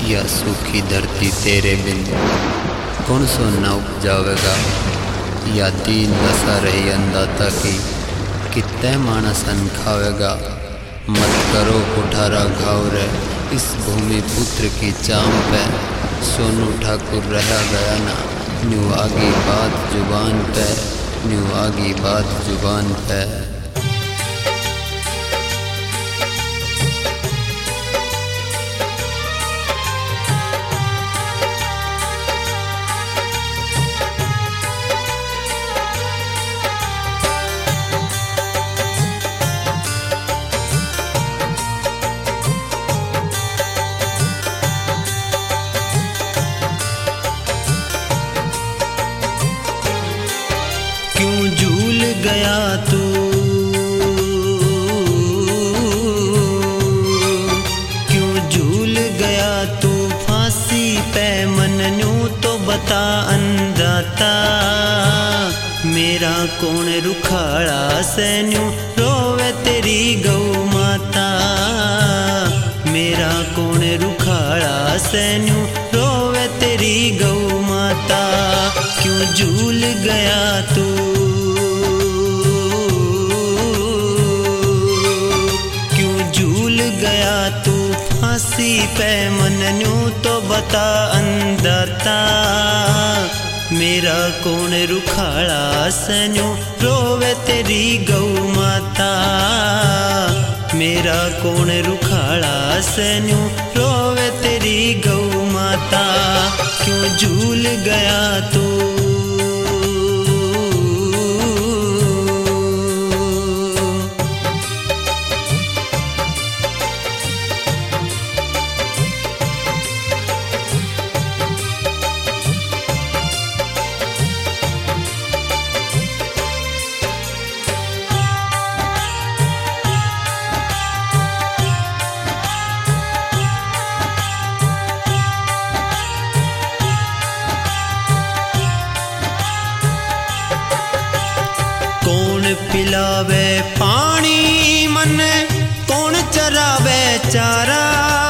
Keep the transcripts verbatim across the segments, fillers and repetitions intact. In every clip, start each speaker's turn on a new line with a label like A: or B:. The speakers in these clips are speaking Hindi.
A: या सूखी धरती तेरे बिन कौन सो न उपजावेगा। या दीन दशा रही अंदाता की कितने मानसन खावेगा। मत करो कुठारा घाव रे इस भूमि पुत्र की चाम पे। सोनू ठाकुर रहा गया ना न्यू आगी बात जुबान पे, न्यू आगी बात जुबान पे।
B: क्यों झूल गया तू, क्यों झूल गया तू फांसी पे मनन्यू तो बता अंदाता। मेरा कौन रुखाड़ा सैन्यू रोवे तेरी गौ माता। मेरा कौन रुखाड़ा सैन्यू रोवे तेरी गौ माता। क्यों झूल गया तू, क्यों झूल गया तू फांसी पे मनन्यू तो बता अंदाता। मेरा कौन रुखाड़ा सैन्यू रोवे तेरी गौ माता। मेरा कौन रुखाड़ा सैन्यू रोवे तेरी गौ माता। क्यों झूल गया तू, कौन पिलावे पानी मन, कौन चरावे चारा।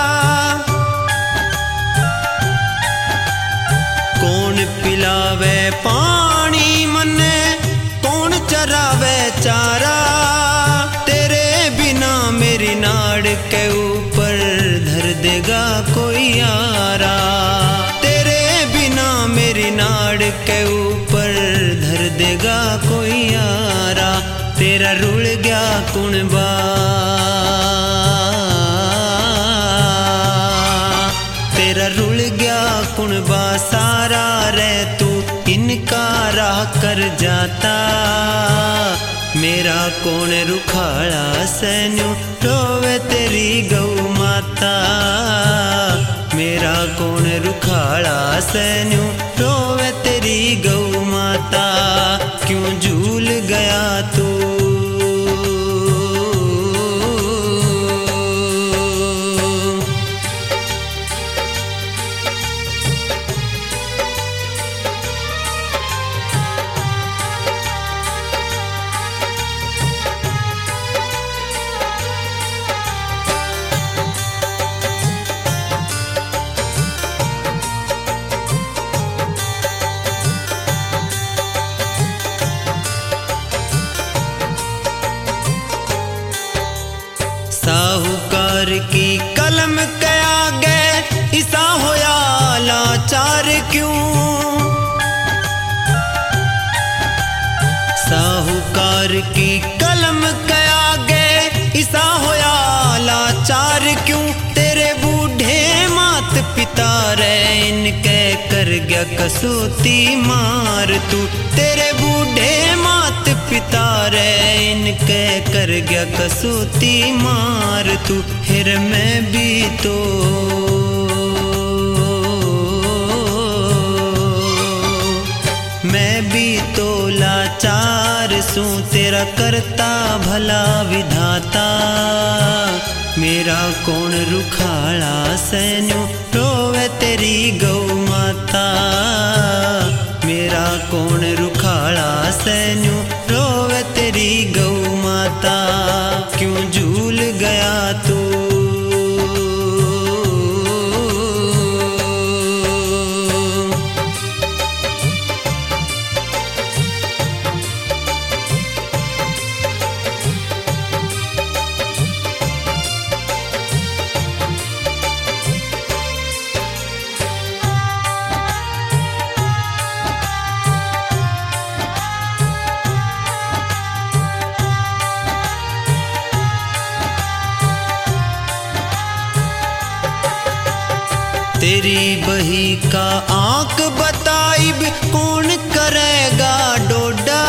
B: कौन पिलावे पानी मन, कौन चरावे चारा। तेरे बिना मेरी नाड़ के ऊपर धर देगा कोई यारा। तेरे बिना मेरी नाड़ के ऊपर धर देगा कोई यारा। तेरा रुल गया कुणबा, तेरा रुल गया कुणबा सारा रे तू इनकारा कर जाता। मेरा कौन रुखाड़ा सैन्यू रोवे तेरी गौ माता। मेरा कौन रुखाड़ा सैन्यू रोवे तेरी गौ माता। क्यों झूल गया तू, साहूकार की कलम के आगे इसा होया लाचार क्यों। साहूकार की कलम के आगे इसा होया लाचार क्यों। तेरे बूढ़े मात पिता रे इनके कर गया कसौती मार तू। तेरे बूढ़े मात पिता रे इनके कर गया कसौती मार तू। फिर मैं भी तो मैं भी तो लाचार सूं। तेरा करता भला विधाता। मेरा कौन रुखाड़ा सैन्यू रोवे तेरी गौ माता। मेरा कौन रुखाड़ा सैन्यू रोवे तेरी गौ माता। क्यों झूल गया तू, तेरी बही का आंख बताइब कौन करेगा डोडा।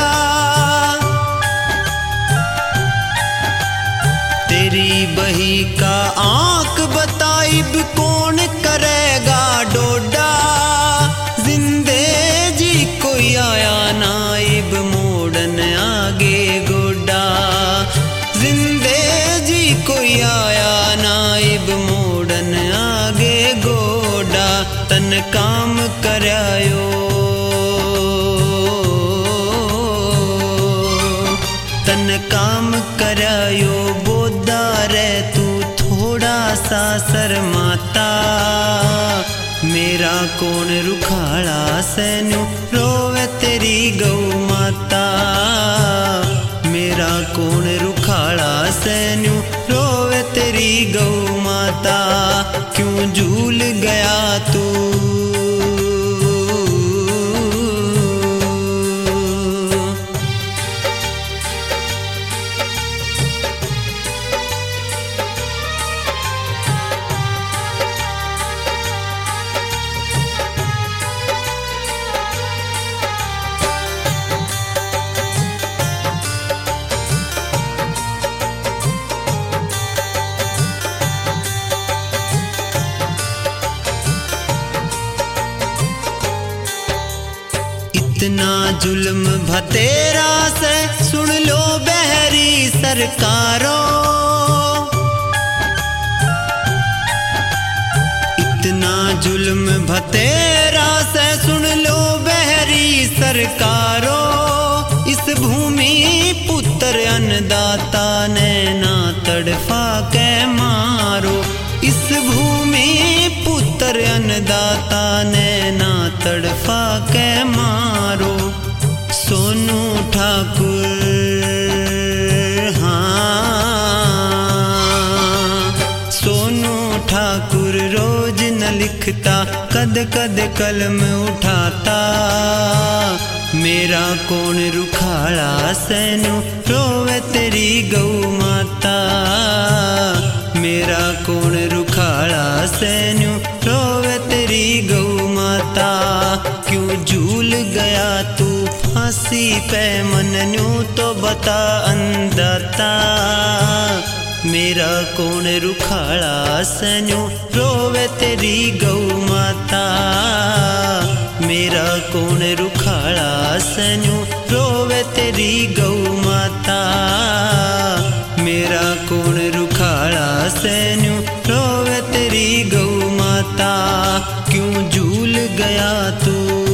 B: तेरी बही का आंख बताइब कौन करेगा डोडा। जिंदे जी कोई आया नाइब मोड़न आगे गोडा। जिंदे जी कोई आया नाइब मोड़न आगे गोडा। तन काम करायो तन काम करायो बोदा रे तू थोड़ा सा शर्माता। मेरा कौन रुखाड़ा सैन्यू रोवे तेरी गौ माता। मेरा कौन रुखाड़ा सैन्यू रोवे तेरी गौ माता। क्यों झूल गया तू इतना जुल्म भतेरा से सुन लो बहरी सरकारों। इतना जुल्म भतेरा से सुन लो बहरी सरकारों। इस भूमि पुत्र अन्नदाता ने ना तड़फा के मारो। इस भूमि पुत्र अन्नदाता ने ना तड़फा के मारो। सोनू ठाकुर हाँ सोनू ठाकुर रोज न लिखता कद कद कलम उठाता। मेरा कौन रुखाड़ा सैनू रोवे तेरी गौ माता। मेरा कौन रुखाड़ा सैन्यू रोवे तेरी गौ माता। क्यों झूल गया तू फांसी पे मनन्यू तो बता अंदाता। मेरा कौन रुखाड़ा सैन्यू रोवे तेरी गौ माता। मेरा कौन रुखाड़ा सैन्यू रोवे तेरी गौ माता। मेरा कौन रुखाड़ा सैन्यू रोवे तेरी गौ माता। क्यों झूल गया तू